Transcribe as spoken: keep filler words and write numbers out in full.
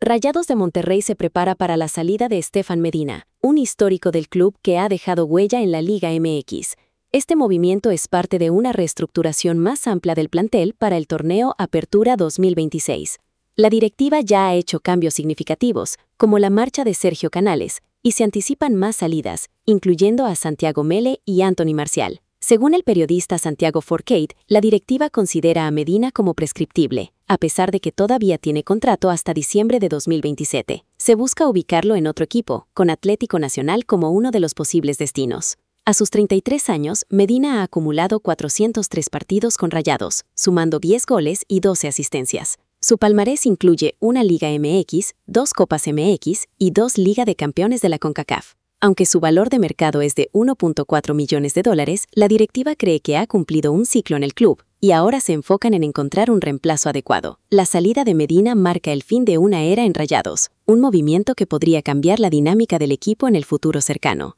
Rayados de Monterrey se prepara para la salida de Estefan Medina, un histórico del club que ha dejado huella en la Liga M X. Este movimiento es parte de una reestructuración más amplia del plantel para el torneo Apertura dos mil veintiséis. La directiva ya ha hecho cambios significativos, como la marcha de Sergio Canales, y se anticipan más salidas, incluyendo a Santiago Mele y Anthony Marcial. Según el periodista Santiago Forcade, la directiva considera a Medina como prescriptible, a pesar de que todavía tiene contrato hasta diciembre de dos mil veintisiete. Se busca ubicarlo en otro equipo, con Atlético Nacional como uno de los posibles destinos. A sus treinta y tres años, Medina ha acumulado cuatrocientos tres partidos con Rayados, sumando diez goles y doce asistencias. Su palmarés incluye una Liga M X, dos Copas M X y dos Liga de Campeones de la CONCACAF. Aunque su valor de mercado es de uno punto cuatro millones de dólares, la directiva cree que ha cumplido un ciclo en el club y ahora se enfocan en encontrar un reemplazo adecuado. La salida de Medina marca el fin de una era en Rayados, un movimiento que podría cambiar la dinámica del equipo en el futuro cercano.